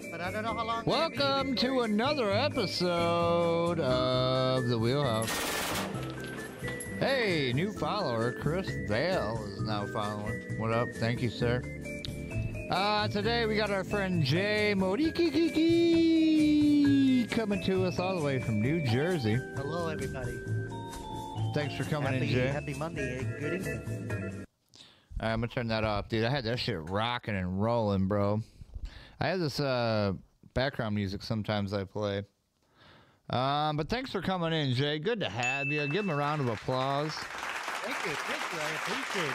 but I don't know how long. Welcome to another episode of The Wheelhouse. Hey, new follower, Chris Vale is now following. What up? Thank you, sir. Today we got our friend Jay Modiki coming to us all the way from New Jersey. Hello, everybody. Thanks for coming in, Jay. Happy Monday. Good evening. All right, I'm gonna turn that off, dude. I had that shit rocking and rolling, bro. I have this background music sometimes I play. But thanks for coming in, Jay. Good to have you. Give him a round of applause. Thank you. I appreciate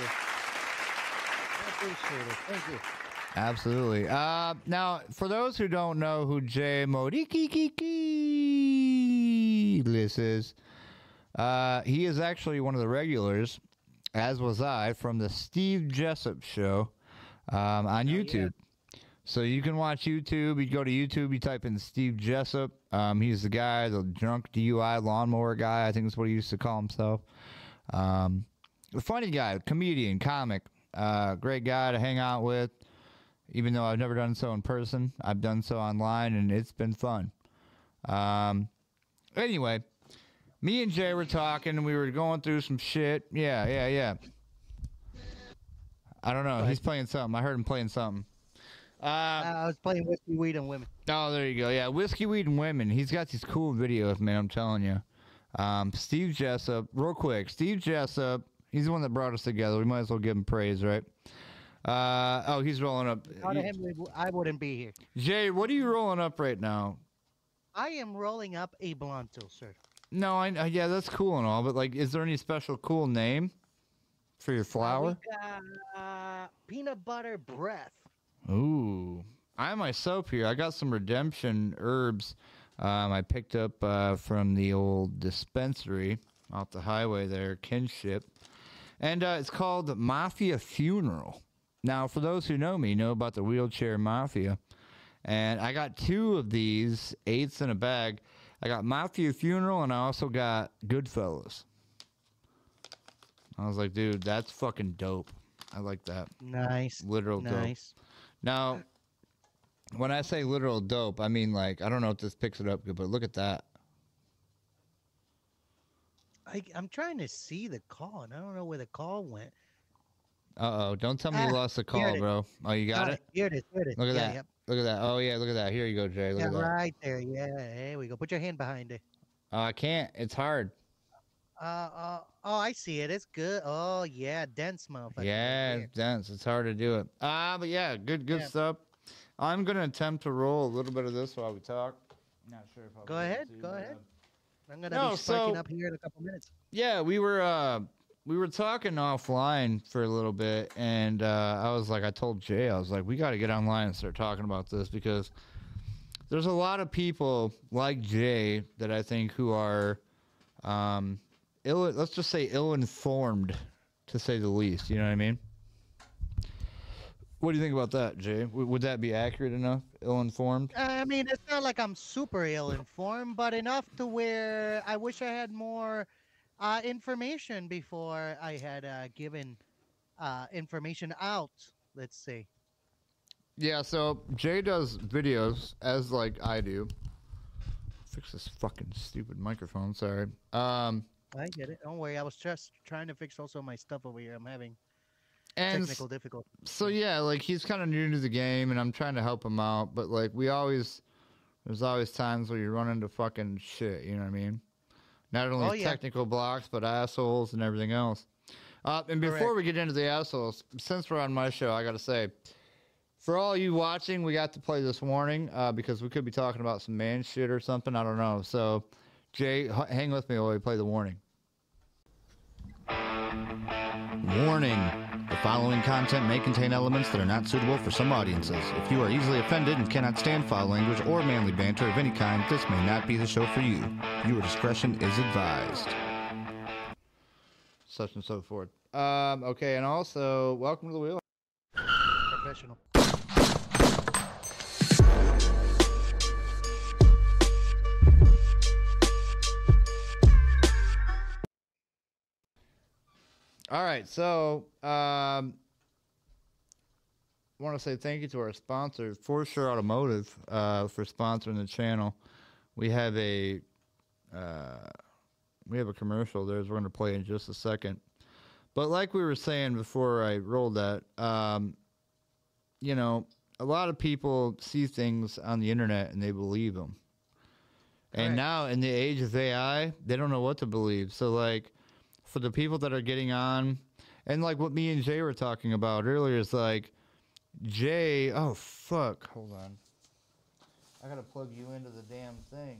it. Thank you. Absolutely. Now, for those who don't know who Jay Modiki is, he is actually one of the regulars, as was I, from the Steve Jessup Show on YouTube. Yeah. So you can watch YouTube. You go to YouTube, you type in Steve Jessup. He's the guy, the drunk DUI lawnmower guy, I think is what he used to call himself. A funny guy, comedian, comic, great guy to hang out with. Even though I've never done so in person, I've done so online, and it's been fun. Anyway, me and Jay were talking, and we were going through some shit. Yeah. I don't know. He's playing something. I heard him playing something. I was playing Whiskey, Weed, and Women. Oh, there you go. Yeah, Whiskey, Weed, and Women. He's got these cool videos, man, I'm telling you. Steve Jessup, real quick. Steve Jessup, he's the one that brought us together. We might as well give him praise, right? Oh, he's rolling up. Without him, I wouldn't be here. Jay, what are you rolling up right now? I am rolling up a Blonto, sir. No, yeah, that's cool and all, but like, is there any special cool name for your flower? We got, peanut butter breath. Ooh, I myself here, I got some redemption herbs. I picked up from the old dispensary off the highway there, Kinship, and it's called Mafia Funeral. Now, for those who know me, know about the Wheelchair Mafia. And I got 2 of these, 8s in a bag. I got Mafia Funeral, and I also got Goodfellas. I was like, dude, that's fucking dope. I like that. Nice. Literal dope. Now, when I say literal dope, I mean, like, I don't know if this picks it up good, but look at that. I'm trying to see the call, and I don't know where the call went. Uh-oh. Don't tell me you lost the call, bro. Oh, you got it? Here it is. Look at that. Yep. Look at that. Oh, yeah, look at that. Here you go, Jay. Look at that. Right there. Yeah, there we go. Put your hand behind it. I can't. It's hard. Oh, I see it. It's good. Oh, yeah, dense, motherfucker. Yeah, it's dense. It's hard to do it. But yeah, good stuff. I'm going to attempt to roll a little bit of this while we talk. Not sure if I'll Go ahead. I'm going to be sparking up here in a couple minutes. Yeah, we were talking offline for a little bit, and I was like, I told Jay, I was like, we got to get online and start talking about this, because there's a lot of people like Jay that I think who are, let's just say ill-informed, to say the least. You know what I mean? What do you think about that, Jay? Would that be accurate enough? Ill-informed? I mean, it's not like I'm super ill-informed, but enough to where I wish I had more information before I had given information out, let's say. Yeah, so Jay does videos, as like I do. Fix this fucking stupid microphone, sorry. I get it. Don't worry. I was just trying to fix also my stuff over here. I'm having technical difficulties. So yeah, like he's kind of new to the game, and I'm trying to help him out. But like there's always times where you run into fucking shit. You know what I mean? Not only technical blocks, but assholes and everything else. And before we get into the assholes, since we're on my show, I got to say, for all you watching, we got to play this warning because we could be talking about some man shit or something. I don't know. So, Jay, hang with me while we play the warning. Warning. The following content may contain elements that are not suitable for some audiences. If you are easily offended and cannot stand foul language or manly banter of any kind, this may not be the show for you. Your discretion is advised. Such and so forth. Okay, and also, welcome to the wheel. Professional. All right, so want to say thank you to our sponsor, For Sure Automotive, for sponsoring the channel. We have a commercial there. We're going to play in just a second. But like we were saying before I rolled that, you know, a lot of people see things on the internet and they believe them. And Correct. now in the age of AI, they don't know what to believe. So like for the people that are getting on, and like what me and Jay were talking about earlier is like Jay, oh fuck, hold on. I gotta plug you into the damn thing.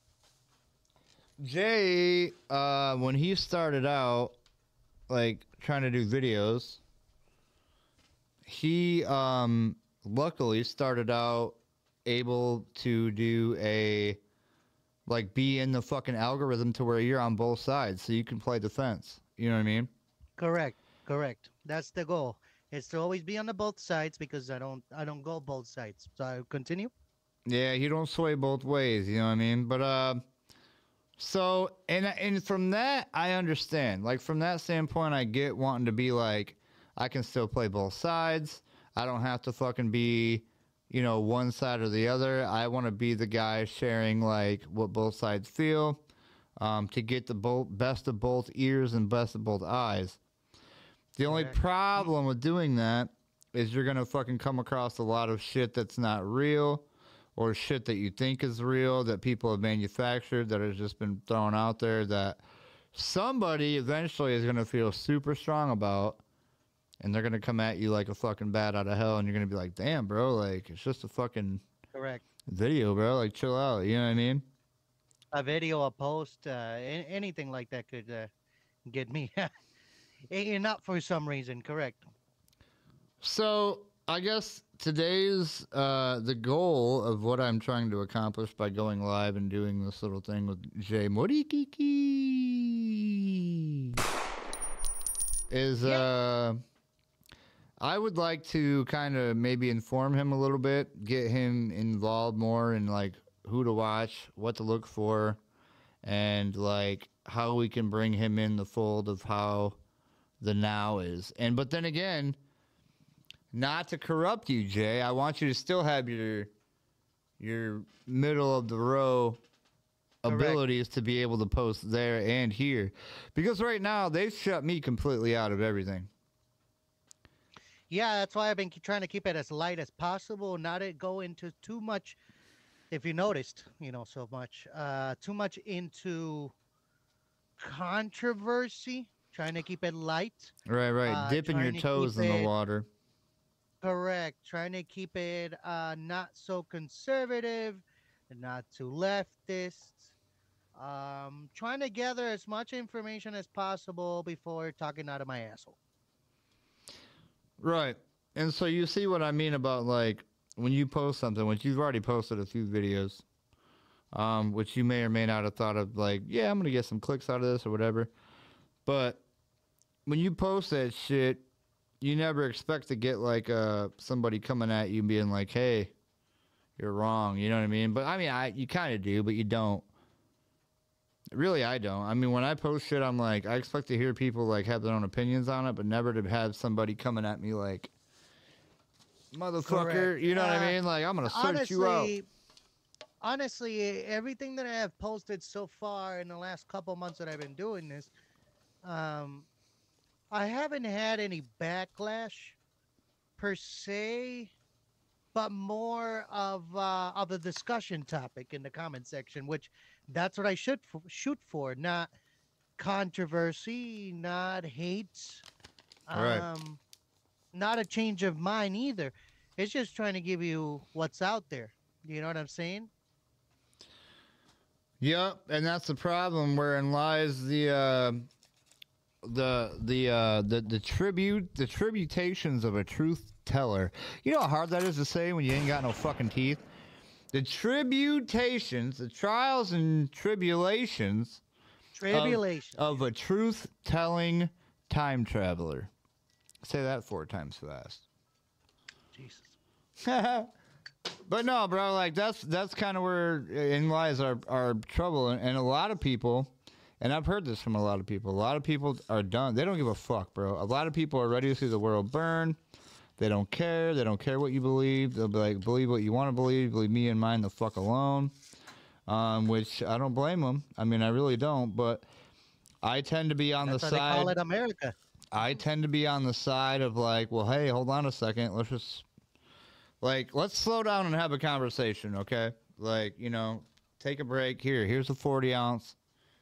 Jay, when he started out, like trying to do videos, he luckily started out able to do a like be in the fucking algorithm to where you're on both sides, so you can play defense. You know what I mean? Correct. Correct. That's the goal. Is to always be on the both sides because I don't go both sides. So I continue. Yeah, you don't sway both ways. You know what I mean? But so and from that I understand. Like from that standpoint, I get wanting to be like I can still play both sides. I don't have to fucking be, you know, one side or the other. I want to be the guy sharing like what both sides feel, to get the best of both ears and best of both eyes. The only Correct. problem with doing that is you're gonna fucking come across a lot of shit that's not real, or shit that you think is real that people have manufactured that has just been thrown out there that somebody eventually is gonna feel super strong about. And they're going to come at you like a fucking bat out of hell. And you're going to be like, damn, bro, like, it's just a fucking Correct. video, bro. Like, chill out. You know what I mean? A video, a post, anything like that could get me. Not for some reason. Correct. So, I guess today's, the goal of what I'm trying to accomplish by going live and doing this little thing with Jay Morikiki is, Yeah. I would like to kind of maybe inform him a little bit, get him involved more in like who to watch, what to look for, and like how we can bring him in the fold of how the now is. And but then again, not to corrupt you, Jay, I want you to still have your middle of the row Correct. abilities to be able to post there and here. Because right now they've shut me completely out of everything. Yeah, that's why I've been trying to keep it as light as possible, not to go into too much. If you noticed, so much, too much into controversy. Trying to keep it light. Right. Dipping your Trying to toes keep in the it water. correct. Trying to keep it not so conservative, and not too leftist. Trying to gather as much information as possible before talking out of my asshole. Right. And so you see what I mean about like when you post something, which you've already posted a few videos, which you may or may not have thought of like, yeah, I'm going to get some clicks out of this or whatever. But when you post that shit, you never expect to get like somebody coming at you and being like, hey, you're wrong. You know what I mean? But I mean, you kind of do, but you don't. Really, I don't. I mean, when I post shit, I'm like, I expect to hear people like have their own opinions on it, but never to have somebody coming at me like, motherfucker. Correct. You know what I mean? Like, I'm gonna search you out. Honestly, everything that I have posted so far in the last couple months that I've been doing this, I haven't had any backlash per se, but more of a discussion topic in the comment section, which that's what I should shoot for, not controversy, not hate, Right. not a change of mind either. It's just trying to give you what's out there. You know what I'm saying? Yep, and that's the problem wherein lies the tributations of a truth teller. You know how hard that is to say when you ain't got no fucking teeth? The tributations, the trials and tribulations Tribulation. of a truth-telling time traveler. Say that 4 times fast. Jesus. But no, bro, like that's kind of where in lies our trouble, and a lot of people, and I've heard this from a lot of people are done. They don't give a fuck, bro. A lot of people are ready to see the world burn. They don't care. They don't care what you believe. They'll be like, believe what you want to believe. Leave me and mine the fuck alone. Which I don't blame them. I mean, I really don't. But I tend to be on That's the why they call side. it America. I tend to be on the side of like, well, hey, hold on a second. Let's just let's slow down and have a conversation, okay? Like, take a break. Here's a 40 ounce.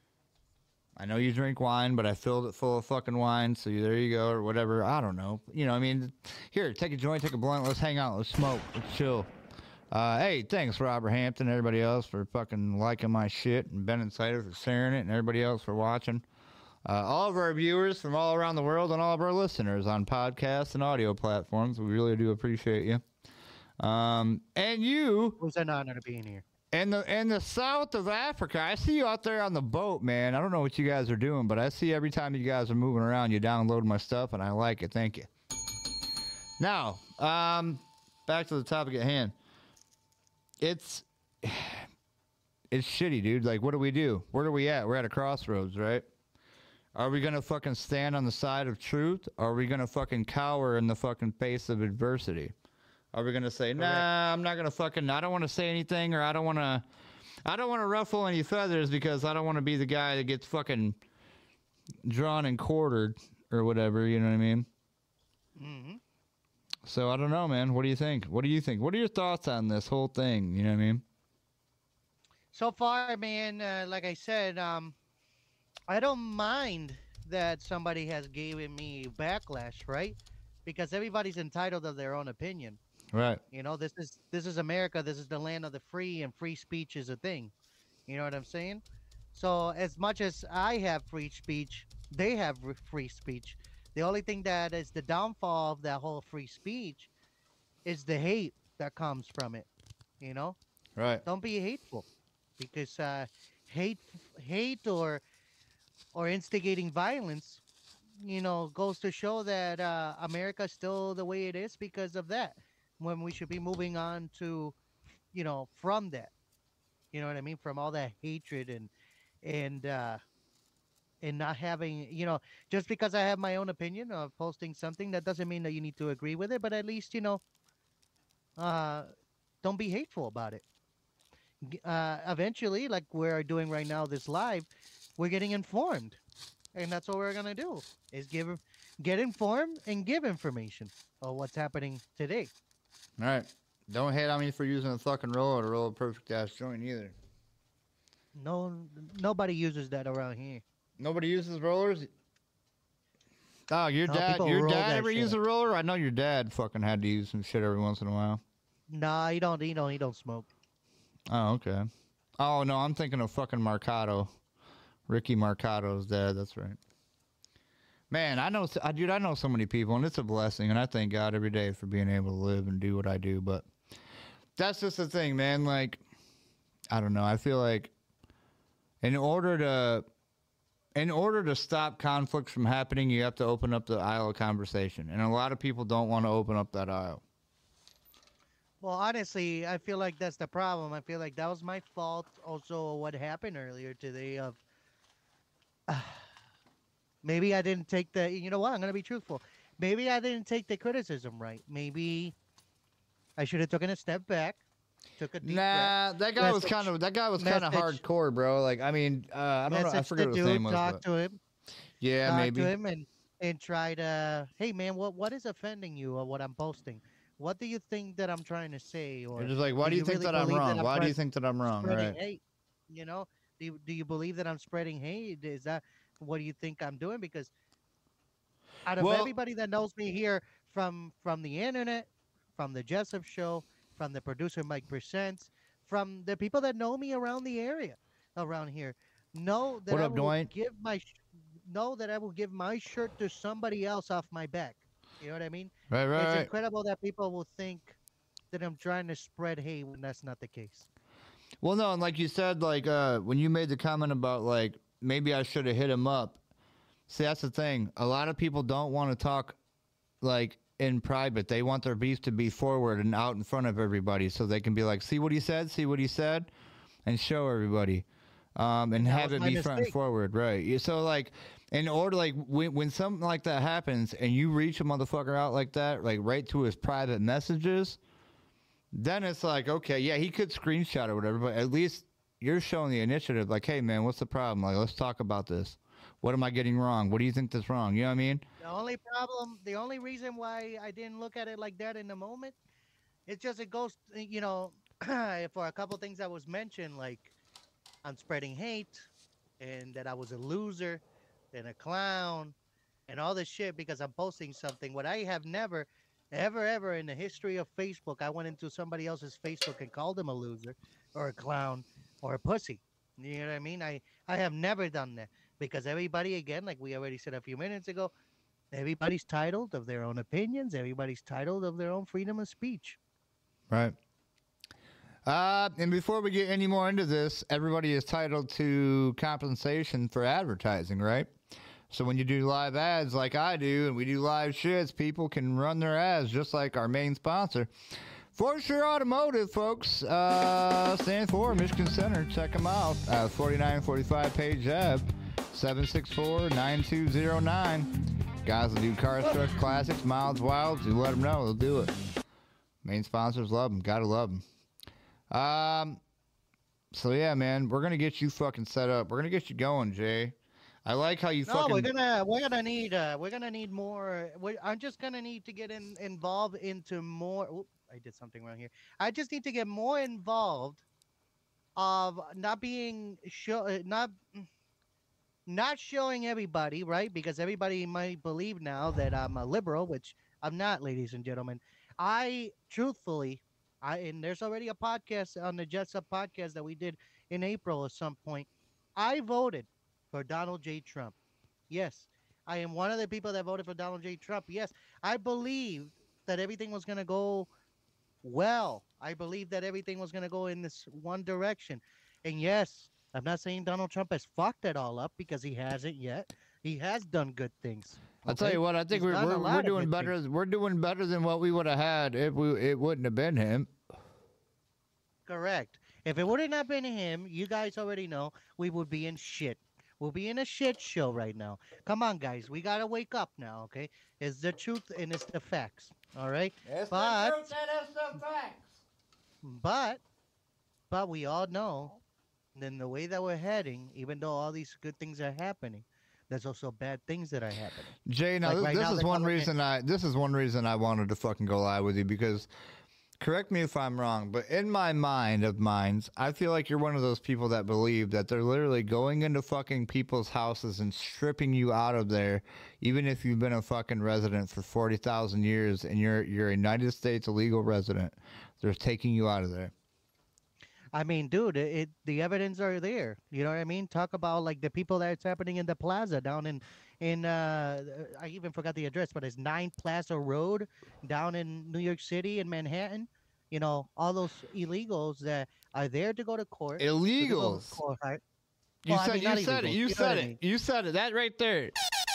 I know you drink wine, but I filled it full of fucking wine, so there you go, or whatever. I don't know. I mean, here, take a joint, take a blunt, let's hang out, let's smoke, let's chill. Hey, thanks, Robert Hampton, and everybody else for fucking liking my shit, and Ben Insider for sharing it, and everybody else for watching. All of our viewers from all around the world and all of our listeners on podcasts and audio platforms, we really do appreciate you. And you... It was an honor to be in here. In the south of Africa, I see you out there on the boat, man. I don't know what you guys are doing, but I see every time you guys are moving around, you download my stuff, and I like it. Thank you. Now, back to the topic at hand. It's shitty, dude. Like, what do we do? Where are we at? We're at a crossroads, right? Are we gonna fucking stand on the side of truth? Or are we gonna fucking cower in the fucking face of adversity? Are we going to say, nah, I'm not going to fucking, I don't want to say anything, or I don't want to ruffle any feathers because I don't want to be the guy that gets fucking drawn and quartered or whatever, you know what I mean? Mm-hmm. So I don't know, man. What do you think? What do you think? What are your thoughts on this whole thing? You know what I mean? So far, man, like I said, I don't mind that somebody has given me backlash, right? Because everybody's entitled to their own opinion. Right. This is America. This is the land of the free, and free speech is a thing. You know what I'm saying? So as much as I have free speech, they have free speech. The only thing that is the downfall of that whole free speech is the hate that comes from it. Right. Don't be hateful, because hate or instigating violence, goes to show that America is still the way it is because of that. When we should be moving on to, from that, you know what I mean? From all that hatred and not having, just because I have my own opinion of posting something, that doesn't mean that you need to agree with it, but at least, don't be hateful about it. Eventually, like we're doing right now, this live, we're getting informed. And that's what we're going to do, is get informed and give information of what's happening today. All right. Don't hate on me for using a fucking roller to roll a perfect ass joint either. No, nobody uses that around here. Nobody uses rollers? Oh, your dad ever use a roller? I know your dad fucking had to use some shit every once in a while. Nah, he don't smoke. Oh, okay. Oh, no, I'm thinking of fucking Marcato. Ricky Marcato's dad, that's right. Man, I know so many people, and it's a blessing, and I thank God every day for being able to live and do what I do, but that's just the thing, man. Like, I don't know. I feel like in order to stop conflicts from happening, you have to open up the aisle of conversation, and a lot of people don't want to open up that aisle. Well, honestly, I feel like that's the problem. I feel like that was my fault. Also, what happened earlier today of maybe I didn't take the, I'm going to be truthful. Maybe I didn't take the criticism right. Maybe I should have taken a step back, took a deep breath. That guy was kind of hardcore, bro. Like, I mean, I don't know. I forget what his name was. Talk to him. Yeah, talk maybe. to him and try to, hey, man, what is offending you or what I'm posting? What do you think that I'm trying to say? Or you're just like, why do you think that I'm wrong? Why do you think that I'm wrong? Right. Hate? Do you believe that I'm spreading hate? Is that what do you think I'm doing? Because out of everybody that knows me here from the internet, from the Jessup Show, from the producer Mike Presents, from the people that know me around the area, around here, know that I will give my shirt to somebody else off my back. You know what I mean? Right. It's incredible that people will think that I'm trying to spread hate when that's not the case. Well, no, and like you said, like when you made the comment about like maybe I should have hit him up. See, that's the thing. A lot of people don't want to talk like in private. They want their beef to be forward and out in front of everybody, so they can be like, "See what he said? See what he said," and show everybody. and That have was it my be front and mistake. forward, right? So like, in order, like when something like that happens and you reach a motherfucker out like that, like right to his private messages, then it's like, okay, yeah, he could screenshot or whatever, but at least you're showing the initiative. Like, hey man, what's the problem? Like, let's talk about this. What am I getting wrong? What do you think that's wrong? You know what I mean? The only reason why I didn't look at it like that in the moment, it's just it goes, for a couple things that was mentioned, like I'm spreading hate, and that I was a loser, and a clown, and all this shit because I'm posting something. What I have never, ever in the history of Facebook, I went into somebody else's Facebook and called them a loser, or a clown, or a pussy. You know what I mean? I have never done that because everybody, again, like we already said a few minutes ago, everybody's titled of their own opinions. Everybody's titled of their own freedom of speech. Right. And before we get any more into this, everybody is titled to compensation for advertising, right? So when you do live ads like I do, and we do live shits, people can run their ads just like our main sponsor. For Sure Automotive, folks, stands for Michigan Center. Check them out. 4945 Page Ave, 764-9209. Guys will do cars, trucks, classics, miles, wilds. You let them know, they'll do it. Main sponsors love them. Gotta love them. So yeah, man, we're gonna get you fucking set up. We're gonna get you going, Jay. I like how you No, fucking. we're gonna need more. I'm just gonna need to get involved into more. Oop, I did something wrong here. I just need to get more involved of not being not showing everybody, right? Because everybody might believe now that I'm a liberal, which I'm not, ladies and gentlemen. I truthfully, and there's already a podcast on the Jets Up podcast that we did in April at some point. I voted for Donald J. Trump. Yes, I am one of the people that voted for Donald J. Trump. Yes, I believed that everything was going to go well. I believed that everything was going to go in this one direction. And yes, I'm not saying Donald Trump has fucked it all up because he hasn't yet. He has done good things. I'll tell you what. I think He's done a we're lot of doing good better. things. We're doing better than what we would have had if it wouldn't have been him. Correct. If it would have not been him, you guys already know we would be in shit. We'll be in a shit show right now. Come on, guys. We got to wake up now, okay? It's the truth and it's the facts, all right? It's But- the truth and it's the facts. But we all know then the way that we're heading, even though all these good things are happening, there's also bad things that are happening. Jay, now Like this, right this now, is the one government- reason this is one reason I wanted to fucking go live with you because correct me if I'm wrong, but in my mind of minds, I feel like you're one of those people that believe that they're literally going into fucking people's houses and stripping you out of there, even if you've been a fucking resident for 40,000 years and you're a United States illegal resident. They're taking you out of there. I mean, dude, the evidence are there. You know what I mean? Talk about like the people that's happening in the plaza down in I even forgot the address, but it's 9 Plaza Road down in New York City in Manhattan. You know, all those illegals that are there to go to court. to go to Illegals. court, right? You Well, I said mean, you not said it. illegals, You you know said what I it. mean. You said it. That right there.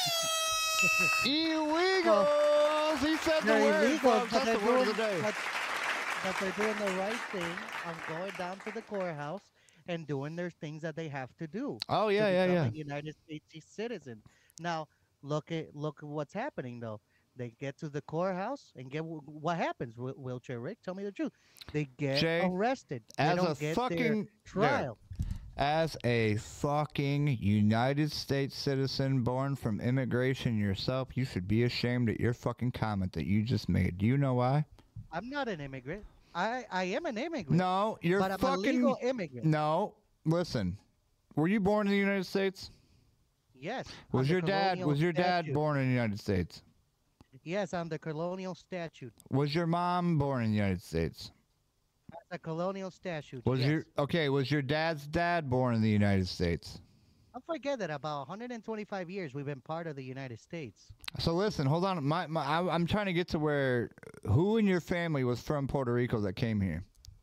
Illegals. He said the They're word, illegal, folks. but That's the word of the day. but they're doing the right thing of going down to the courthouse and doing their things that they have to do. Oh to yeah, yeah, become yeah. a United States citizen. Now, look at what's happening though. They get to the courthouse and get what happens. Wheelchair Rick, tell me the truth. They get Jay, arrested. They as don't a get fucking- their trial. As a fucking United States citizen born from immigration yourself, you should be ashamed at your fucking comment that you just made. Do you know why? I'm not an immigrant. I am an immigrant. No, you're but I'm a fucking. legal immigrant. No, listen. Were you born in the United States? Yes. Was on the your dad? colonial Was your dad statute. born in the United States? Yes, on the colonial statute. Was your mom born in the United States? The colonial statute. Was yes. was your dad's dad born in the United States? Don't forget that about 125 years we've been part of the United States. So listen, hold on. I'm trying to get to where who in your family was from Puerto Rico that came here?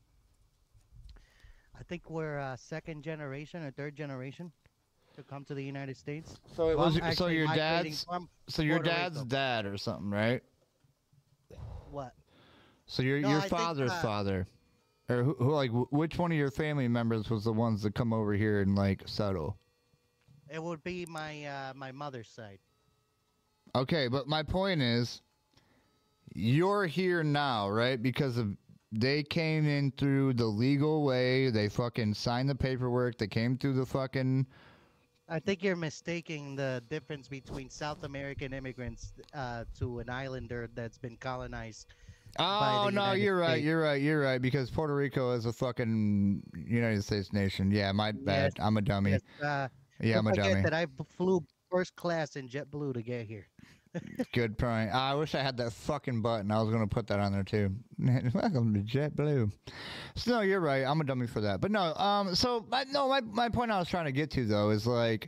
I think we're second generation or third generation to come to the United States. So it Well, was I'm so actually your migrating dad's from so your Puerto dad's Rico. dad or something, right? What? So your No, your I think, father's father. Or like, which one of your family members was the ones that come over here and like settle? It would be my mother's side. Okay, but my point is, you're here now, right? Because of they came in through the legal way. They fucking signed the paperwork. They came through the fucking. I think you're mistaking the difference between South American immigrants to an islander that's been colonized by Oh the no, United you're right. States. You're right. You're right. Because Puerto Rico is a fucking United States nation. Yeah, my bad. Yes, I'm a dummy. yes. Yeah, Don't I'm a forget dummy. that I flew first class in JetBlue to get here. Good point. I wish I had that fucking button. I was gonna put that on there too. Welcome to JetBlue. So no, you're right. I'm a dummy for that. But no, so my point I was trying to get to though is like,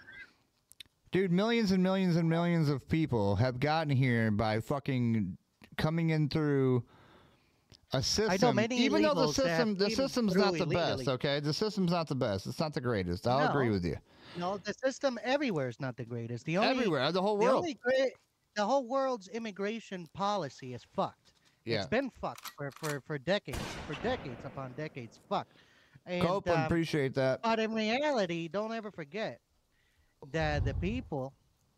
dude, millions and millions and millions of people have gotten here by fucking coming in through a system. many Even though illegals that the came system's through not the best. illegally. Okay, the system's not the best. It's not the greatest. I'll agree No, with you. no, the system everywhere is not the greatest. Everywhere, the whole The world. only great, the whole world's immigration policy is fucked. Yeah. It's been fucked for decades, upon decades. Fucked. And Copeland, appreciate that. but in reality, don't ever forget that the people,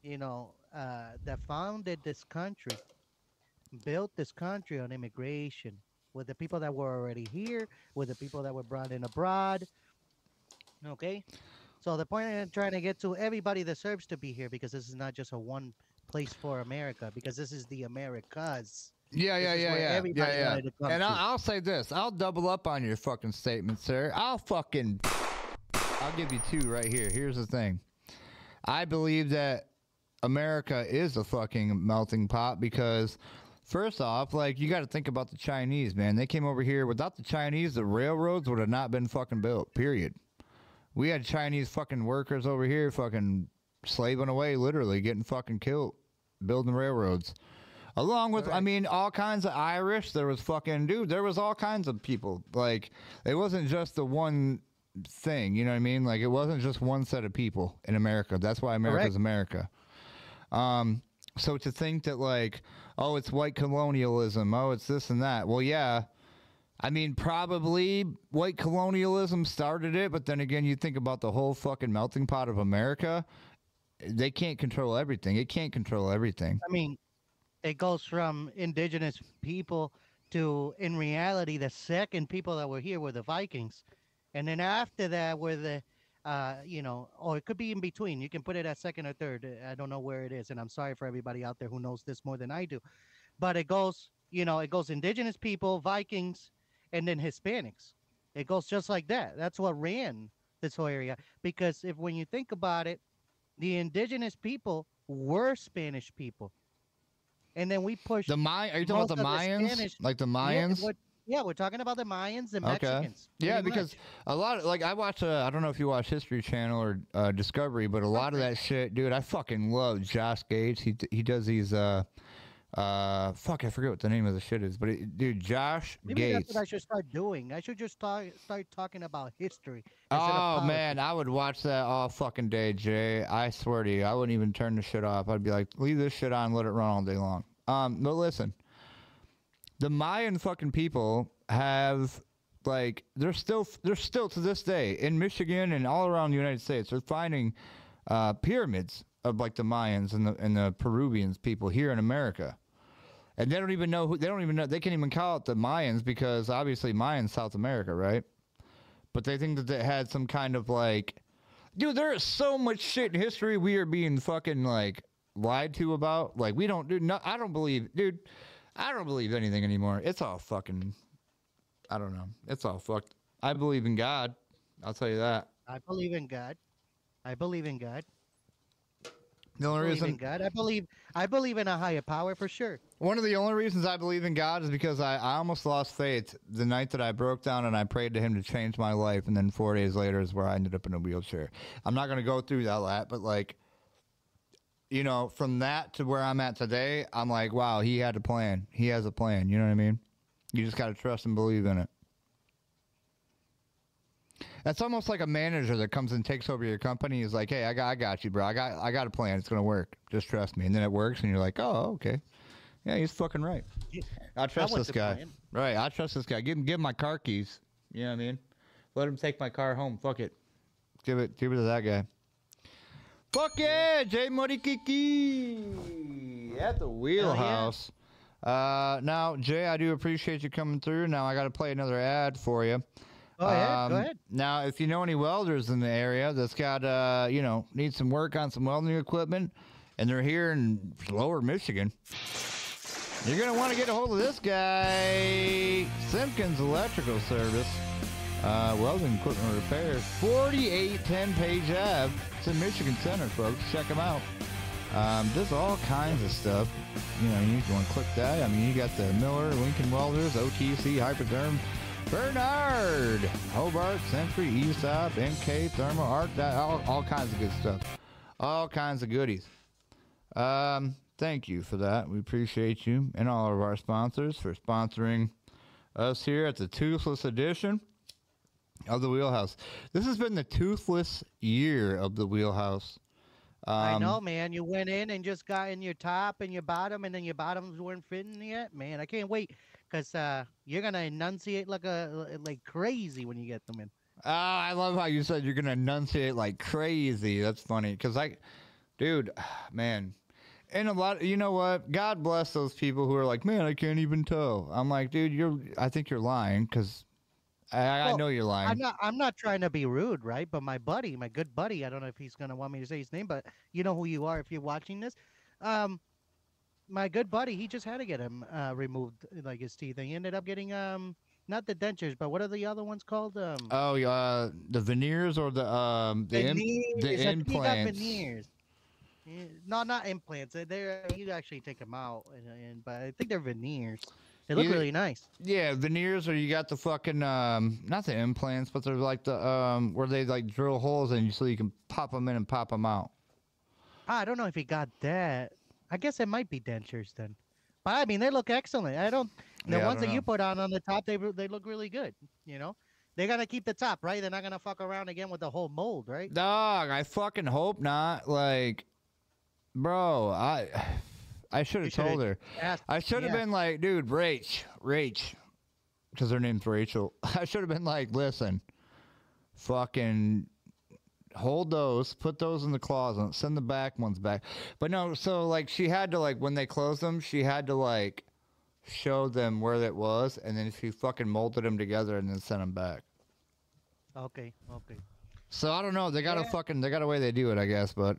that founded this country, built this country on immigration, with the people that were already here, with the people that were brought in abroad. Okay, so the point I'm trying to get to, everybody deserves to be here because this is not just a one place for America, because this is the Americas. Yeah, This is where yeah. everybody wanted to come And to. I'll say this. I'll double up on your fucking statement, sir. I'll give you two right here. Here's the thing. I believe that America is a fucking melting pot because, first off, like, you got to think about the Chinese, man. They came over here. Without the Chinese, the railroads would have not been fucking built, period. We had Chinese fucking workers over here fucking slaving away, literally getting fucking killed, building railroads. Along with, I mean, all kinds of Irish. There was fucking, dude, there was all kinds of people. Like, it wasn't just the one thing, you know what I mean? Like, it wasn't just one set of people in America. That's why America's America. So to think that, like, oh, it's white colonialism, oh, it's this and that. Well, yeah. I mean, probably white colonialism started it, but then again, you think about the whole fucking melting pot of America. They can't control everything. It can't control everything. I mean, it goes from indigenous people to, in reality, the second people that were here were the Vikings, and then after that were the, or it could be in between. You can put it at second or third. I don't know where it is, and I'm sorry for everybody out there who knows this more than I do, but it goes, it goes indigenous people, Vikings, and then Hispanics. It goes just like that. That's what ran this whole area. Because when you think about it, the indigenous people were Spanish people. And then we pushed. Are you talking about the Mayans? Like the Mayans? Yeah, we're talking about the Mayans, the Okay. Mexicans. Yeah, pretty because much. a lot of, like, I watch, I don't know if you watch History Channel or Discovery, but a lot of that shit, dude, I fucking love Josh Gates. He does these, fuck, I forget what the name of the shit is, but dude, Josh Maybe Gates. that's what I should start doing. I should just start talking about history. instead of Oh politics. man, I would watch that all fucking day, Jay. I swear to you, I wouldn't even turn the shit off. I'd be like, leave this shit on, let it run all day long. But listen, the Mayan fucking people have, like, they're still to this day in Michigan and all around the United States. They're finding pyramids of, like, the Mayans and the Peruvians people here in America. And they don't even know they can't even call it the Mayans because obviously Mayans South America, right? But they think that they had some kind of, like, dude, there is so much shit in history we are being fucking, like, lied to about. Like, we don't do I don't believe anything anymore. It's all fucking, I don't know. It's all fucked. I believe in God. I'll tell you that. I believe in God. I believe in God. The only I believe in reason, God. I believe in a higher power for sure. one of the only reasons I believe in God is because I almost lost faith the night that I broke down and I prayed to him to change my life. And then 4 days later is where I ended up in a wheelchair. I'm not going to go through all that, but, like, you know, from that to where I'm at today, I'm like, wow, he had a plan. He has a plan. You know what I mean? You just got to trust and believe in it. That's almost like a manager that comes and takes over your company. Is like, hey, I got you, bro. I got a plan. It's gonna work. Just trust me. And then it works, and you're like, oh, okay. Yeah, he's fucking right. I trust went this to guy. Flint. Right, I trust this guy. Give him my car keys. You know what I mean? Let him take my car home. Fuck it. Give it to that guy. Fuck yeah, Jay Morikiki at the wheelhouse. Now, Jay, I do appreciate you coming through. Now I got to play another ad for you. Go ahead. Go ahead. Now, if you know any welders in the area that's got, need some work on some welding equipment, and they're here in Lower Michigan, you're going to want to get a hold of this guy, Simpkins Electrical Service. Welding equipment repairs, 4810 Page Ave. It's in Michigan Center, folks. Check them out. There's all kinds of stuff. You want to click that. I mean, you got the Miller, Lincoln Welders, OTC, Hypertherm, Bernard, Hobart, Century, ESOP, MK, Thermal, Arc, all kinds of good stuff. All kinds of goodies. Thank you for that. We appreciate you and all of our sponsors for sponsoring us here at the Toothless Edition of the Wheelhouse. This has been the toothless year of the Wheelhouse. I know, man. You went in and just got in your top and your bottom, and then your bottoms weren't fitting yet. Man, I can't wait because you're gonna enunciate like crazy when you get them in. I love how you said you're gonna enunciate like crazy. That's funny because dude, man. And a lot, you know what? God bless those people who are like, man, I can't even tell. I'm like, dude, I think you're lying because. I know you're lying. I'm not trying to be rude, right? But my good buddy, I don't know if he's gonna want me to say his name, but you know who you are if you're watching this. My good buddy, he just had to get him removed, like his teeth. And he ended up getting not the dentures, but what are the other ones called? The veneers or the veneers. He got implants. veneers. No, not implants. They're you actually take them out, but I think they're veneers. They look really nice. Yeah, veneers, or you got the fucking not the implants, but they're like the where they like drill holes in you so you can pop them in and pop them out. I don't know if he got that. I guess it might be dentures then. But I mean, they look excellent. The ones that you put on the top, they look really good. You know, they're gonna keep the top, right? They're not gonna fuck around again with the whole mold, right? Dog, I fucking hope not. Like, bro, I should have told her. I should have been like, dude, Rach, because her name's Rachel. I should have been like, listen, fucking hold those, put those in the closet, send the back ones back. But no, so like she had to like when they closed them, she had to like show them where that was, and then she fucking molded them together and then sent them back. Okay. So I don't know. They got a way they do it, I guess. But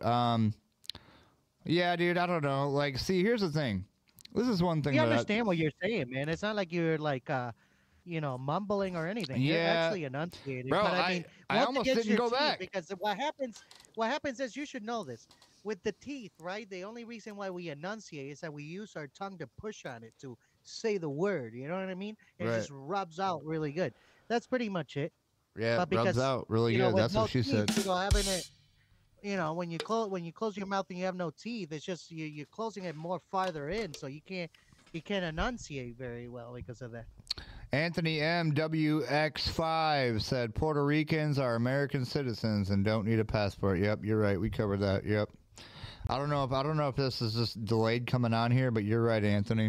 yeah, dude, I don't know. Like, see, here's the thing. This is one thing. You understand what you're saying, man. It's not like you're like, mumbling or anything. Yeah. You're actually enunciating. Bro, but I mean, I almost didn't go back. Because what happens is you should know this. With the teeth, right? The only reason why we enunciate is that we use our tongue to push on it to say the word. You know what I mean? It just rubs out really good. That's pretty much it. Yeah, but rubs out really good. That's what she said. Having it. When you close your mouth and you have no teeth, it's just you're closing it more farther in, so you can't enunciate very well because of that. Anthony MWX5 said Puerto Ricans are American citizens and don't need a passport. Yep, you're right. We covered that. Yep. I don't know if this is just delayed coming on here, but you're right, Anthony.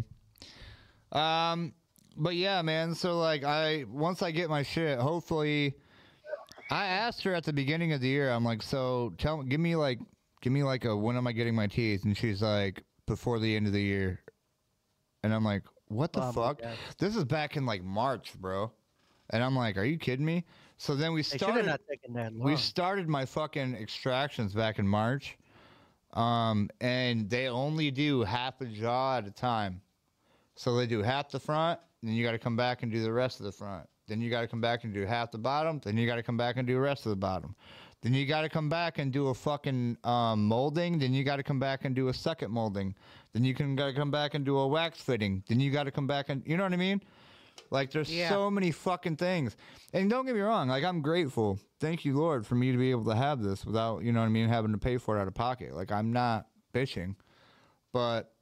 But yeah, man. So like, once I get my shit, hopefully. I asked her at the beginning of the year. I'm like, so give me like a when am I getting my teeth? And she's like, before the end of the year. And I'm like, what the fuck? This is back in like March, bro. And I'm like, are you kidding me? So then we started. Not taken that long. We started my fucking extractions back in March, and they only do half a jaw at a time. So they do half the front, and then you got to come back and do the rest of the front. Then you got to come back and do half the bottom. Then you got to come back and do the rest of the bottom. Then you got to come back and do a fucking molding. Then you got to come back and do a second molding. Then you got to come back and do a wax fitting. Then you got to come back and, you know what I mean? Like, there's so many fucking things. And don't get me wrong. Like, I'm grateful. Thank you, Lord, for me to be able to have this without, you know what I mean, having to pay for it out of pocket. Like, I'm not bitching. But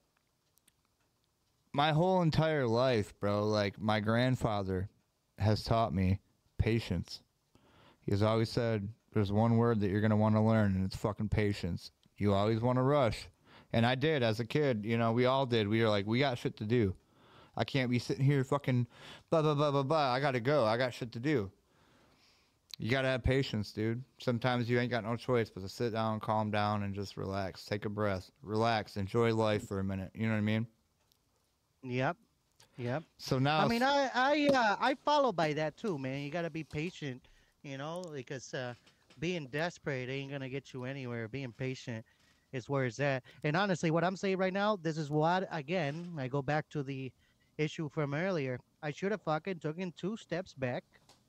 my whole entire life, bro, like, my grandfather has taught me patience. He has always said, there's one word that you're going to want to learn, and it's fucking patience. You always want to rush, And I did as a kid. You know, we all did. We were like, we got shit to do. I can't be sitting here fucking blah, blah, blah, blah, blah. I got to go. I got shit to do. You got to have patience, dude. Sometimes you ain't got no choice but to sit down, calm down, and just relax. Take a breath. Relax. Enjoy life for a minute. You know what I mean? Yep. Yep. So now, I mean, I follow by that too, man. You got to be patient, you know, because being desperate ain't gonna get you anywhere. Being patient is where it's at. And honestly, what I'm saying right now, this is what again, I go back to the issue from earlier. I should have fucking taken 2 steps back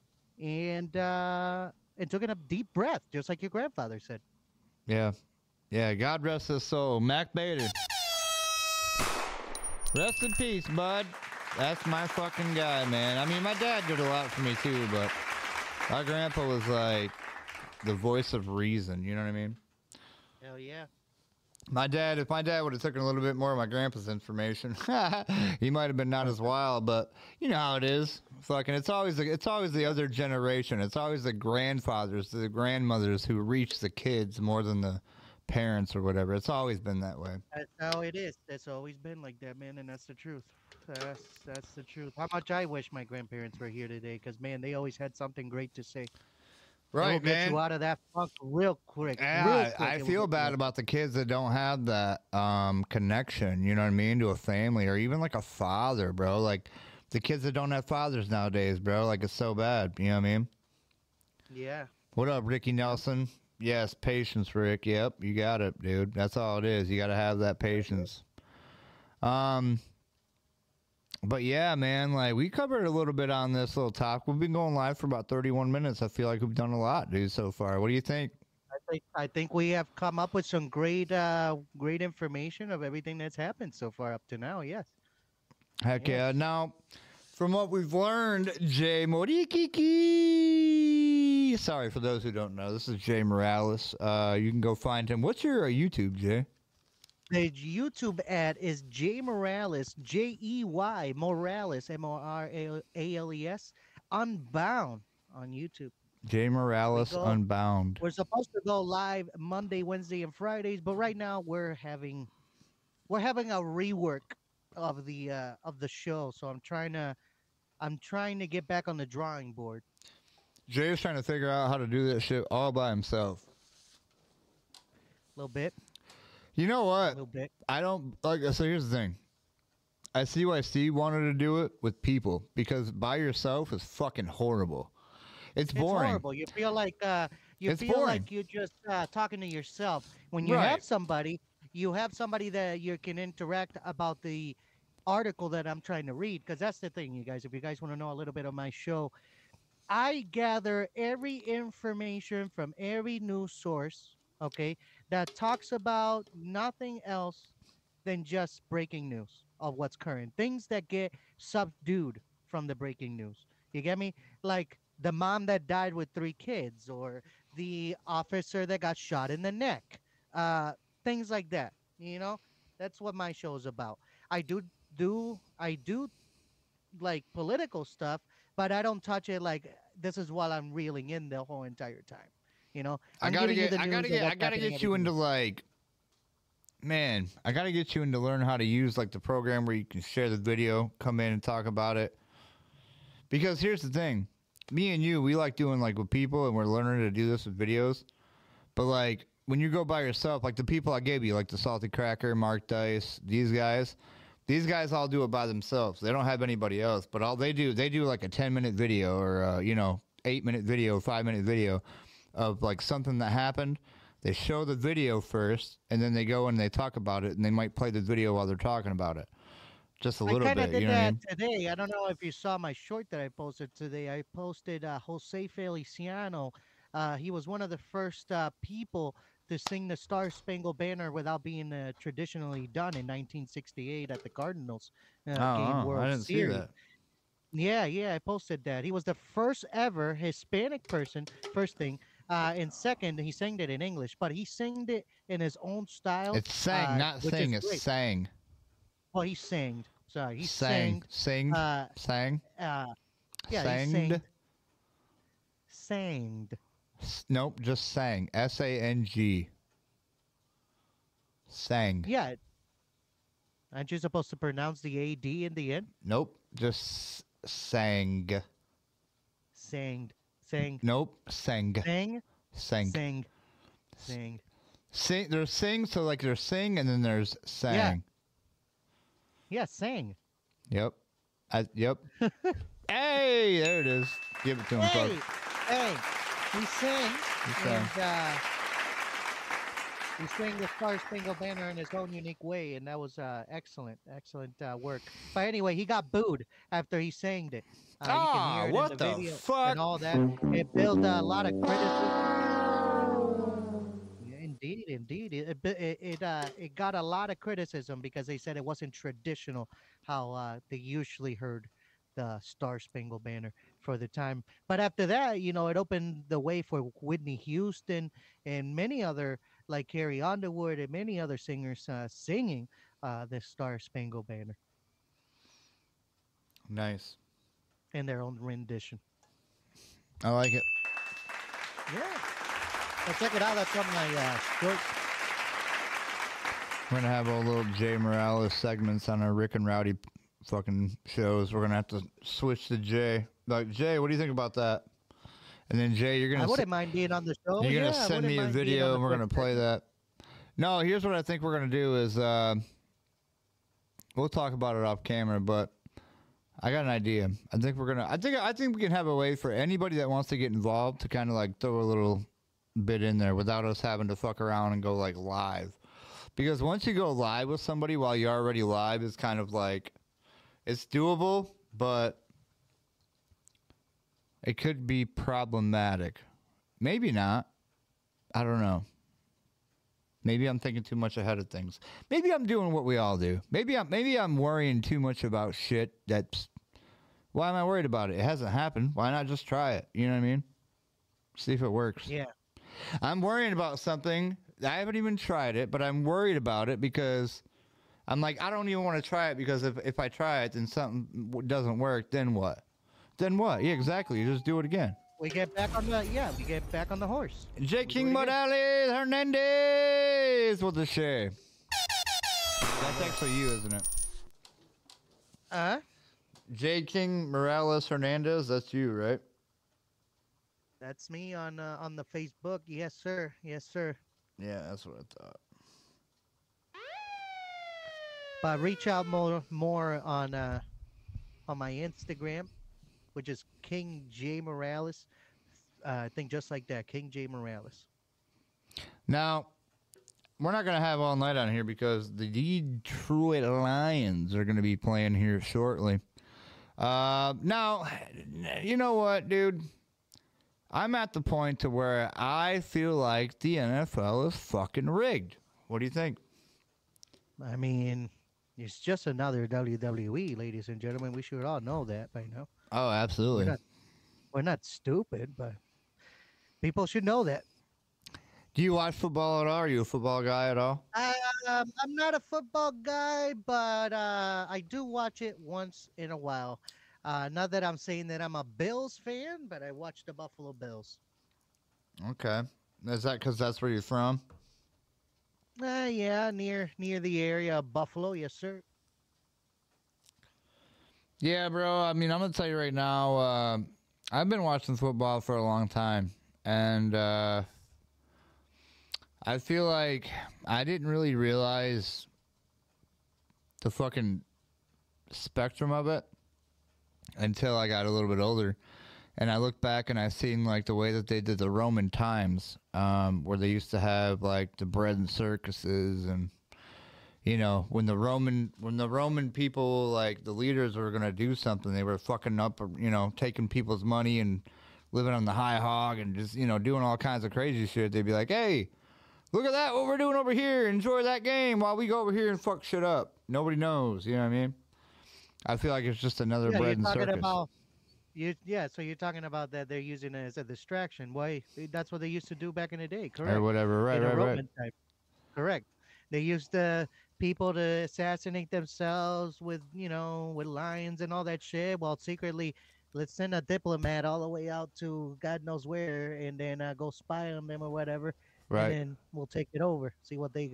and taken a deep breath, just like your grandfather said. yeah. Yeah, God rest his soul. Mac Bader. Rest in peace, bud. That's my fucking guy, man. I mean, my dad did a lot for me too, but my grandpa was like the voice of reason. You know what I mean? Hell yeah. My dad, if my dad would have taken a little bit more of my grandpa's information, he might have been not as wild. But you know how it is. Fucking, it's always the other generation. It's always the grandfathers, the grandmothers who reach the kids more than the parents or whatever. It's always been that way. That's how it is. That's always been like that, man, and that's the truth. That's the truth. How much I wish my grandparents were here today, because man, they always had something great to say. They'll Right, get you man. out of that funk real quick. Real Yeah, quick. I It will feel get you bad out. about the kids that don't have that connection, you know what I mean, to a family or even like a father, bro. Like the kids that don't have fathers nowadays, bro. Like it's so bad, you know what I mean? Yeah. What up, Ricky Nelson? Yes, patience, Rick. Yep, you got it, dude. That's all it is. You got to have that patience. But yeah, man, like we covered a little bit on this little talk. We've been going live for about 31 minutes. I feel like we've done a lot, dude, so far. What do you think? I think we have come up with some great information of everything that's happened so far up to now. Yes. Heck Yes. yeah. Now, from what we've learned, Jay Morikiki. Sorry for those who don't know. This is Jay Morales. You can go find him. What's your YouTube, Jay? The YouTube ad is Jay Morales, Jey Morales, Morales, Unbound on YouTube. Jay We Morales go. Unbound. We're supposed to go live Monday, Wednesday, and Fridays, but right now we're having a rework of the show. So I'm trying to get back on the drawing board Jay is trying to figure out how to do that shit all by himself. a little bit, You know a what? little bit. I don't like. So here's the thing. I see why Steve wanted to do it with people because by yourself is fucking horrible. It's It's boring. horrible. You It's feel boring. like you're just talking to yourself. When you Right. you have somebody that you can interact about the article that I'm trying to read. Because that's the thing, you guys. If you guys want to know a little bit of my show, I gather every information from every news source, okay, that talks about nothing else than just breaking news of what's current. Things that get subdued from the breaking news. You get me? Like the mom that died with 3 kids, or the officer that got shot in the neck. Uh, Things like that. You know, that's what my show is about. I do like political stuff, but I don't touch it like this is while I'm reeling in the whole entire time. You know, I I'm gotta giving you get. the I news gotta of get. I what's gotta happening get at you the into news. like. Man, I gotta get you into learn how to use like the program where you can share the video, come in and talk about it. Because here's the thing, me and you, we like doing like with people, and we're learning to do this with videos. But like when you go by yourself, like the people I gave you, like the Salty Cracker, Mark Dice, these guys all do it by themselves. They don't have anybody else. But all they do like a 10-minute video or 8-minute video, 5-minute video of like something that happened. They show the video first, and then they go and they talk about it, and they might play the video while they're talking about it, just a I little kind of bit. You did know what I that mean? today. I don't know if you saw my short that I posted today. I posted Jose Feliciano. He was one of the first people to sing the Star Spangled Banner without being traditionally done in 1968 at the Cardinals game Oh, I World didn't see Series. that. Yeah, yeah, I posted that. He was the first ever Hispanic person, first thing. And second, he sang it in English, but he sang it in his own style, It's sang, not which is sing. It's great. sang, Well, he sang. Sorry, he sang, sang. singed, Uh, sang, uh, yeah, he sanged. sang. Nope, just sang. SANG. Sang. Yeah, aren't you supposed to pronounce the AD in the end? Nope. Just sang. Sang, sang, Nope. Sang. sang, Sang. sang, sang. Sing. There's sing. So like there's sing and then there's Yeah, sang. yeah, sang. Yep. Yep. Hey, there it is. Give it to him, Hey, folks. hey, he sang, He sang. and he sang the Star Spangled Banner in his own unique way, and that was excellent, excellent work. But anyway, he got booed after he sang it. You can Ah, hear it what in the the video fuck? and all that. It built a lot of criticism. Yeah, indeed, indeed, it got a lot of criticism because they said it wasn't traditional how they usually heard the Star Spangled Banner for the time. But after that, it opened the way for Whitney Houston and many other, like Carrie Underwood and many other singers singing the Star Spangled Banner Nice. in their own rendition. I like it. Yeah. So check it out. That's on my short. We're gonna have all little Jay Morales segments on our Rick and Rowdy fucking shows. We're gonna have to switch to Jay. Like, Jay, what do you think about that? And then Jay, you're I gonna wouldn't mind being on the show. you're Yeah, gonna I send wouldn't me a mind being video on and the we're gonna quick play that. No, here's what I think we're gonna do is we'll talk about it off camera, but I got an idea. I think we can have a way for anybody that wants to get involved to kind of like throw a little bit in there without us having to fuck around and go like live. Because once you go live with somebody while you're already live, it's kind of like it's doable, but it could be problematic. Maybe not. I don't know. Maybe I'm thinking too much ahead of things. Maybe I'm doing what we all do. Maybe I'm worrying too much about shit that's why am I worried about it? It hasn't happened. Why not just try it? You know what I mean? See if it works. Yeah. I'm worrying about something. I haven't even tried it, but I'm worried about it because I'm like, I don't even want to try it because if I try it and something doesn't work, then what? Then what? Yeah, exactly. You just do it again. We get back on the horse. J. King do it again. Morales Hernandez with the share. That's actually you, isn't it? J. King Morales Hernandez, that's you, right? That's me on the Facebook. Yes, sir. Yes, sir. Yeah, that's what I thought. But reach out more on my Instagram, which is King J Morales. I think just like that, King J Morales. Now, we're not going to have all night on here because the Detroit Lions are going to be playing here shortly. Now, you know what, dude? I'm at the point to where I feel like the NFL is fucking rigged. What do you think? I mean, it's just another WWE, ladies and gentlemen. We should all know that by now. Oh, absolutely. We're not stupid, but people should know that. Do you watch football at all? Are you a football guy at all? I'm not a football guy, but I do watch it once in a while. Not that I'm saying that I'm a Bills fan, but I watch the Buffalo Bills. Okay. Is that because that's where you're from? Yeah, near the area of Buffalo, yes, sir. Yeah, bro. I mean, I'm going to tell you right now, I've been watching football for a long time. And I feel like I didn't really realize the fucking spectrum of it until I got a little bit older. And I look back and I seen like the way that they did the Roman times, where they used to have like the bread and circuses, and you know when the Roman people, like the leaders, were gonna do something, they were fucking up, taking people's money and living on the high hog and just doing all kinds of crazy shit. They'd be like, hey, look at that, what we're doing over here. Enjoy that game while we go over here and fuck shit up. Nobody knows, you know what I mean? I feel like it's just another bread and circus. So you're talking about that they're using it as a distraction. Why? That's what they used to do back in the day, correct? Or whatever, right, In a right, right. Roman time. Correct. They used the people to assassinate themselves with lions and all that shit, while secretly, let's send a diplomat all the way out to God knows where, and then go spy on them or whatever, Right. and then we'll take it over, see what they got.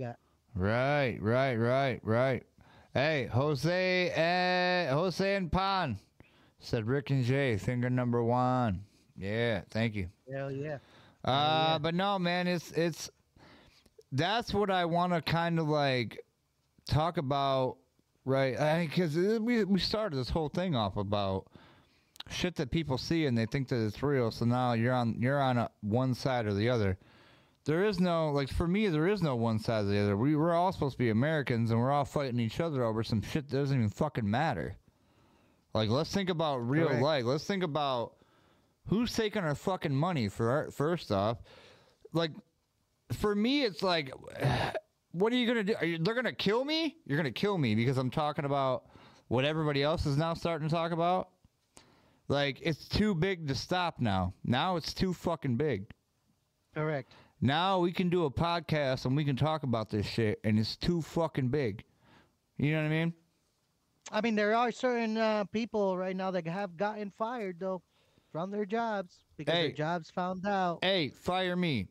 Right. Hey, Jose and Pan said Rick and Jay, finger number one. Yeah, thank you. Hell yeah. Hell yeah. But no, man, it's that's what I want to kind of like talk about, right? Because we started this whole thing off about shit that people see and they think that it's real. So now you're on one side or the other. There is no, like, for me, there is no one side or the other. We're all supposed to be Americans, and we're all fighting each other over some shit that doesn't even fucking matter. Like, let's think about real Correct. life. Let's think about who's taking our fucking money first off. Like, for me, it's like, what are you going to do? They're going to kill me? You're going to kill me because I'm talking about what everybody else is now starting to talk about? Like, it's too big to stop now. Now it's too fucking big. Correct. Now we can do a podcast and we can talk about this shit, and it's too fucking big. You know what I mean? I mean, there are certain people right now that have gotten fired, though, from their jobs because their jobs found out. Hey, fire me.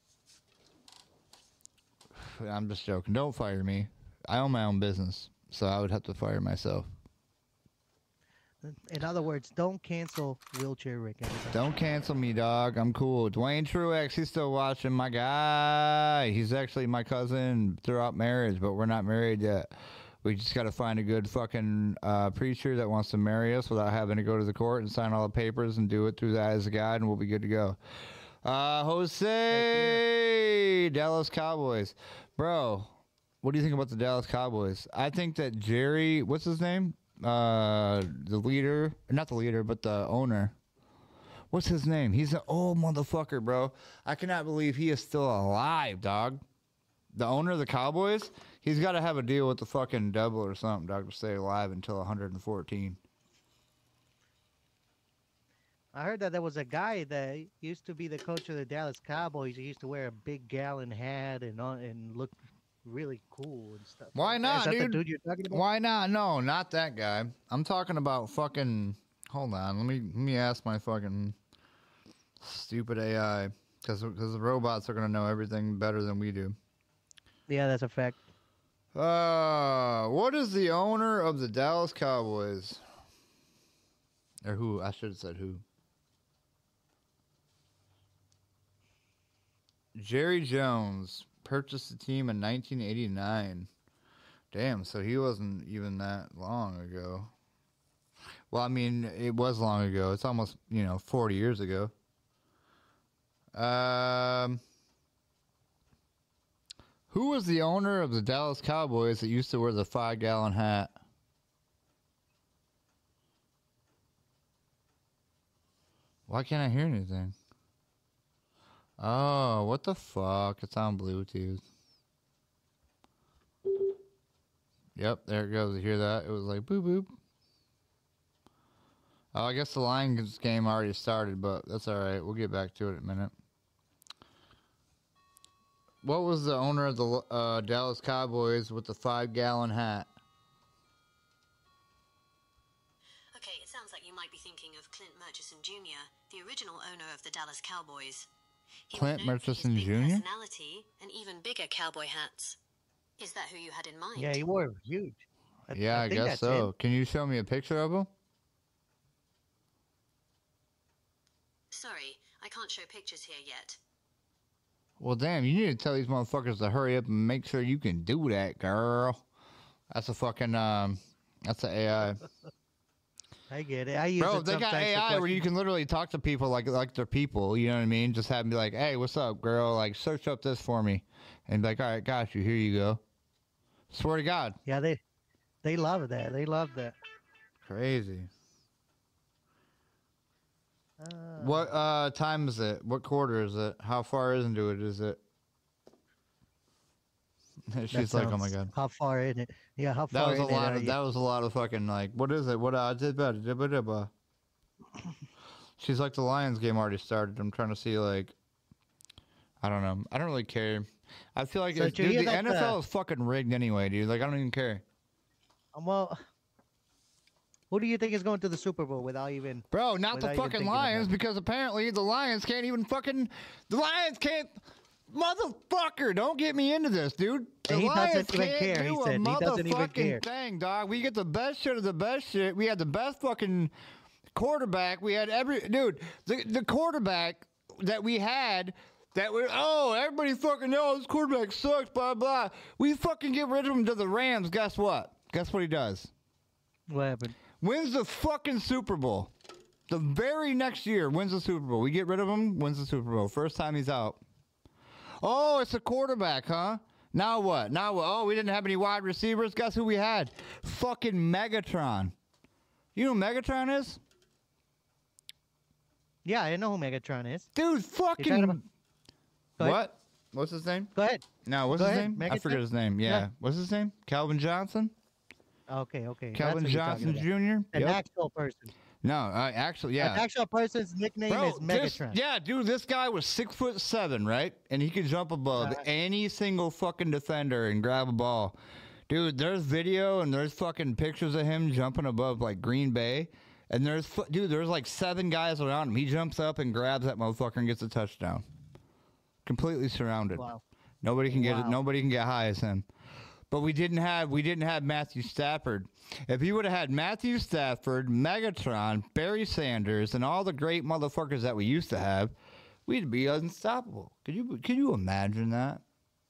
I'm just joking. Don't fire me. I own my own business, so I would have to fire myself. In other words, don't cancel Wheelchair Rick. Everybody. Don't cancel me, dog. I'm cool. Dwayne Truex, he's still watching. My guy. He's actually my cousin throughout marriage, but we're not married yet. We just got to find a good fucking preacher that wants to marry us without having to go to the court and sign all the papers and do it through the eyes of God, and we'll be good to go. Jose, Dallas Cowboys. Bro, what do you think about the Dallas Cowboys? I think that Jerry, what's his name? The leader, not the leader, but the owner. What's his name? He's an old motherfucker, bro. I cannot believe he is still alive, dog. The owner of the Cowboys, he's got to have a deal with the fucking devil or something, dog, to stay alive until 114. I heard that there was a guy that used to be the coach of the Dallas Cowboys. He used to wear a big gallon hat and look really cool and stuff. Why not, Is that dude? the dude you're talking about? Why not? No, not that guy. I'm talking about fucking. Hold on, let me ask my fucking stupid AI because the robots are gonna know everything better than we do. Yeah, that's a fact. What is the owner of the Dallas Cowboys? Or who? I should have said who. Jerry Jones purchased the team in 1989. Damn, so he wasn't even that long ago. Well, I mean, it was long ago. It's almost, 40 years ago. Who was the owner of the Dallas Cowboys that used to wear the 5-gallon hat? Why can't I hear anything? Oh, what the fuck? It's on Bluetooth. Yep, there it goes. You hear that? It was like boop boop. Oh, I guess the Lions game already started, but that's all right. We'll get back to it in a minute. What was the owner of the Dallas Cowboys with the 5-gallon hat? Okay, it sounds like you might be thinking of Clint Murchison Jr., the original owner of the Dallas Cowboys. He Clint was known for his Murchison big Jr.? personality and even bigger cowboy hats. Is that who you had in mind? Yeah, he wore huge. I think guess that's so. him. Can you show me a picture of him? Sorry, I can't show pictures here yet. Well, damn, you need to tell these motherfuckers to hurry up and make sure you can do that, girl. That's a fucking, that's an AI. I get it. I use Bro, it they got sometimes to AI where you question- can literally talk to people like they're people, you know what I mean? Just have them be like, hey, what's up, girl? Like, search up this for me. And be like, all right, got you. Here you go. Swear to God. Yeah, they love that. They love that. Crazy. What time is it? What quarter is it? How far into it is it? She's like, oh my God. How far in it? Yeah, how That far was a in it lot are of you? that was a lot of fucking like what is it? What I did better. She's like the Lions game already started. I'm trying to see like I don't know. I don't really care. I feel like So dude, did you the hear that, NFL is fucking rigged anyway, dude. Like I don't even care. Well, who do you think is going to the Super Bowl without even? Bro, not the Without even fucking thinking about Lions it. because apparently the Lions can't even fucking the Lions can't Motherfucker, don't get me into this, dude. He Elias doesn't even can't care. do He a said he doesn't even motherfucking care. thing, dog. We get the best shit of the best shit. We had the best fucking quarterback. We had the quarterback that we had that we everybody fucking knows this quarterback sucks, blah blah. We fucking get rid of him to the Rams. Guess what? Guess what he does? What happened? Wins the fucking Super Bowl. The very next year, wins the Super Bowl. We get rid of him, wins the Super Bowl. First time he's out. Oh, it's a quarterback, huh? Now what? Oh, we didn't have any wide receivers. Guess who we had? Fucking Megatron. You know who Megatron is? Yeah, I know who Megatron is. Dude, Go ahead. What? What's his name? Go ahead. No, what's Go his ahead. name? I Megatron? forget his name. Yeah. Yeah. What's his name? Calvin Johnson? Okay. That's Calvin what you're talking Johnson about. Jr.? An Yep. actual person. No, actually, yeah. An actual person's nickname is Megatron. Dude, this guy was 6'7", right? And he could jump above any single fucking defender and grab a ball. Dude, there's video and there's fucking pictures of him jumping above like Green Bay. And there's like 7 guys around him. He jumps up and grabs that motherfucker and gets a touchdown. Completely surrounded. Wow. Nobody can get it. Wow. Nobody can get high as him. But we didn't have Matthew Stafford. If you would have had Matthew Stafford, Megatron, Barry Sanders, and all the great motherfuckers that we used to have, we'd be unstoppable. Could you imagine that?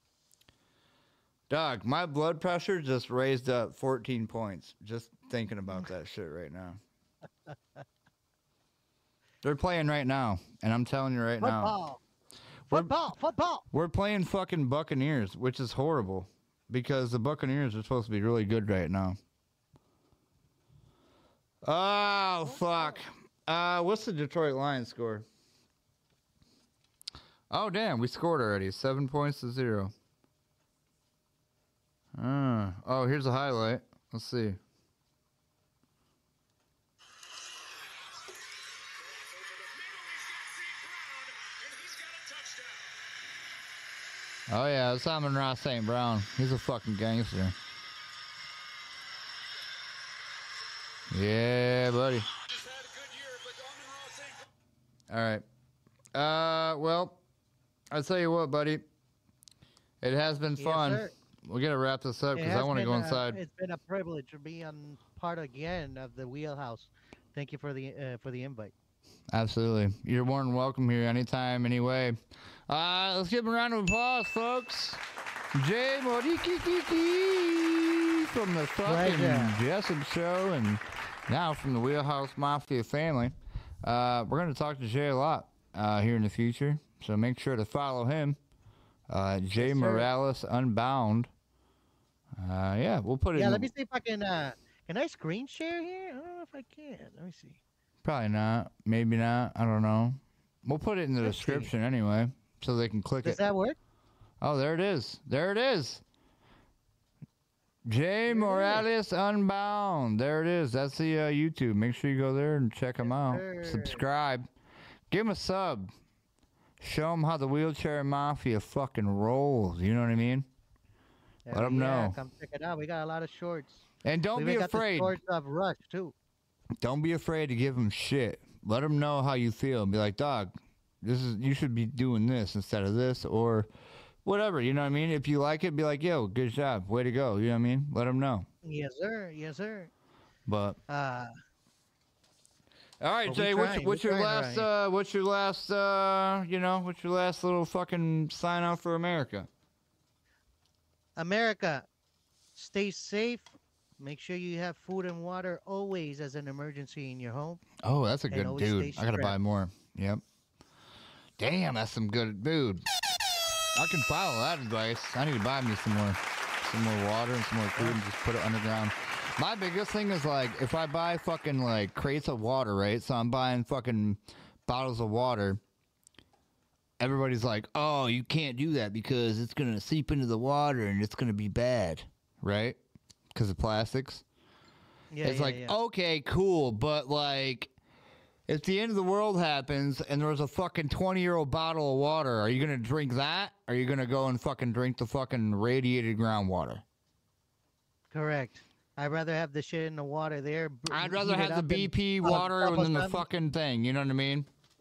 Dog, my blood pressure just raised up 14 points just thinking about that shit right now. They're playing right now, and I'm telling you right now. Football. We're playing fucking Buccaneers, which is horrible. Because the Buccaneers are supposed to be really good right now. Oh, fuck. What's the Detroit Lions score? Oh, damn. We scored already. 7-0. Oh, here's a highlight. Let's see. Oh, yeah, it's Amon-Ra St. Brown. He's a fucking gangster. Yeah, buddy. All right. Well, I'll tell you what, buddy. It has been fun. Sir. We got to wrap this up because I want to go inside. It's been a privilege to be on part again of the Wheelhouse. Thank you for the invite. Absolutely. You're more than welcome here anytime, anyway. Let's give him a round of applause, folks. Jay Morikiki from the fucking Jessup Show and now from the Wheelhouse Mafia family. We're going to talk to Jay a lot here in the future, so make sure to follow him. Jay Morales Unbound. Yeah, we'll put it in. Let me see if I can I screen share here? I don't know if I can. Let me see. Probably not. Maybe not. I don't know. We'll put it in the description anyway, so they can click it. Does that work? Oh, there it is. There it is. Jay Morales Unbound. There it is. That's the YouTube. Make sure you go there and check him out. Subscribe. Give him a sub. Show him how the Wheelchair Mafia fucking rolls. You know what I mean? Let them know. Come check it out. We got a lot of shorts. And don't be afraid. Got the shorts of Rush too. Don't be afraid to give them shit. Let them know how you feel. Be like, dog, you should be doing this instead of this or whatever. You know what I mean? If you like it, be like, yo, good job. Way to go. You know what I mean? Let them know. Yes, sir. Yes, sir. But all right, Jay, what's your last little fucking sign out for America? America, stay safe. Make sure you have food and water always as an emergency in your home. Oh, that's a good always dude. stay I gotta buy strapped. more. Yep. Damn, that's some good dude. I can follow that advice. I need to buy me some more water and some more food and just put it underground. My biggest thing is like if I buy fucking like crates of water, right? So I'm buying fucking bottles of water. Everybody's like, "Oh, you can't do that because it's gonna seep into the water and it's gonna be bad," right? Because of plastics. Yeah, It's like, okay, cool, but like, if the end of the world happens and there's a fucking 20-year-old bottle of water, are you gonna drink that? Or are you gonna go and fucking drink the fucking radiated groundwater? Correct. I'd rather have the shit in the water there. I'd rather have the BP water than the fucking thing. You know what I mean?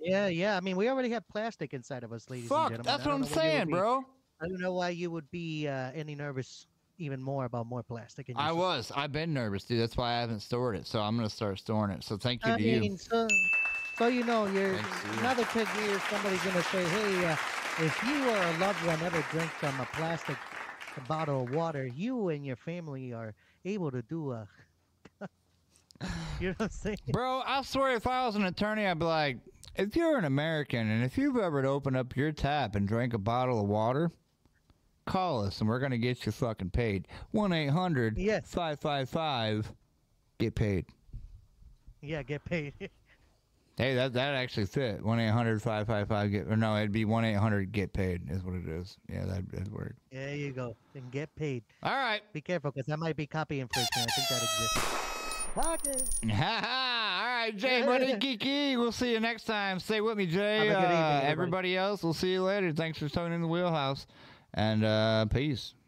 Yeah. I mean, we already have plastic inside of us, ladies and Fuck, gentlemen. that's I what don't I'm know what you would saying, be. bro. I don't know why you would be any nervous even more about more plastic in your I system. was. I've been nervous, dude. That's why I haven't stored it. So I'm gonna start storing it. So thank you I to you. mean, so you know, you're Thanks to you. another 10 years. Somebody's gonna say, "Hey, if you or a loved one ever drink from a plastic bottle of water, you and your family are able to do a." You know what I'm saying? Bro, I swear if I was an attorney, I'd be like, if you're an American and if you've ever opened up your tap and drank a bottle of water, call us and we're going to get you fucking paid. 1-800 Yes. 555 get paid. Yeah, get paid. Hey, that actually fit. 1-800 555 get, or no, it'd be 1-800 get paid is what it is. Yeah, that'd work. There you go. And get paid. All right. Be careful, because that might be copy infringement. I think that exists. Okay. All right, Jay, buddy, Kiki. We'll see you next time. Stay with me, Jay. Have a good evening, everybody. Everybody else, we'll see you later. Thanks for tuning in the wheelhouse. And peace.